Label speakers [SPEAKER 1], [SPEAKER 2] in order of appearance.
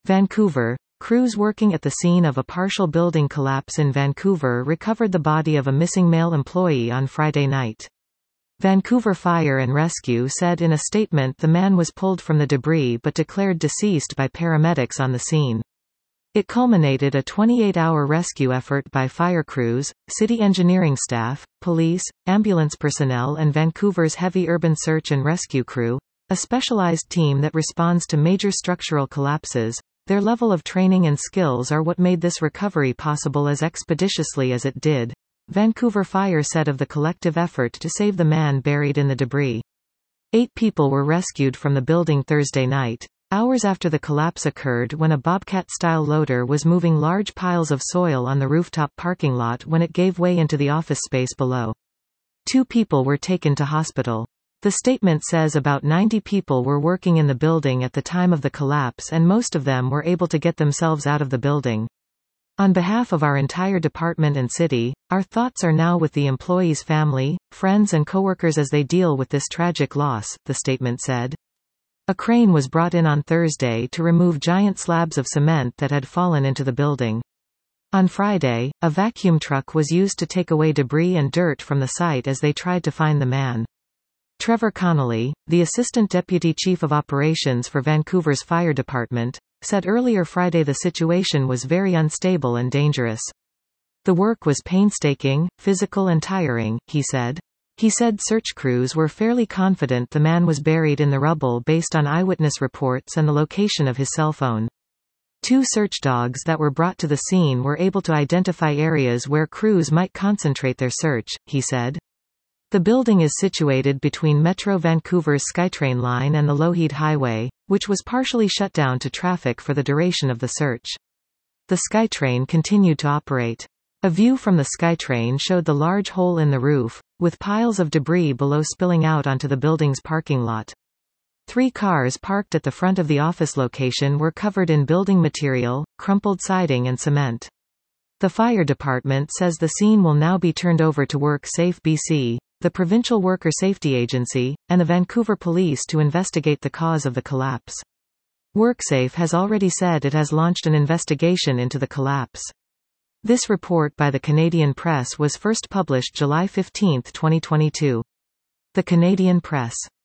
[SPEAKER 1] Vancouver. Crews working at the scene of a partial building collapse in Vancouver recovered the body of a missing male employee on Friday night. Vancouver Fire and Rescue said in a statement the man was pulled from the debris but declared deceased by paramedics on the scene. It culminated a 28-hour rescue effort by fire crews, city engineering staff, police, ambulance personnel and Vancouver's heavy urban search and rescue crew, a specialized team that responds to major structural collapses. Their level of training and skills are what made this recovery possible as expeditiously as it did, Vancouver Fire said of the collective effort to save the man buried in the debris. 8 people were rescued from the building Thursday night, hours after the collapse occurred when a Bobcat-style loader was moving large piles of soil on the rooftop parking lot when it gave way into the office space below. 2 people were taken to hospital. The statement says about 90 people were working in the building at the time of the collapse and most of them were able to get themselves out of the building. On behalf of our entire department and city, our thoughts are now with the employees' family, friends and coworkers as they deal with this tragic loss, the statement said. A crane was brought in on Thursday to remove giant slabs of cement that had fallen into the building. On Friday, a vacuum truck was used to take away debris and dirt from the site as they tried to find the man. Trevor Connolly, the Assistant Deputy Chief of Operations for Vancouver's Fire Department, said earlier Friday the situation was very unstable and dangerous. The work was painstaking, physical and tiring, he said. He said search crews were fairly confident the man was buried in the rubble based on eyewitness reports and the location of his cell phone. 2 search dogs that were brought to the scene were able to identify areas where crews might concentrate their search, he said. The building is situated between Metro Vancouver's SkyTrain line and the Lougheed Highway, which was partially shut down to traffic for the duration of the search. The SkyTrain continued to operate. A view from the SkyTrain showed the large hole in the roof, with piles of debris below spilling out onto the building's parking lot. 3 cars parked at the front of the office location were covered in building material, crumpled siding and cement. The fire department says the scene will now be turned over to WorkSafe BC, the provincial worker safety agency, and the Vancouver Police to investigate the cause of the collapse. WorkSafe has already said it has launched an investigation into the collapse. This report by the Canadian Press was first published July 15, 2022. The Canadian Press.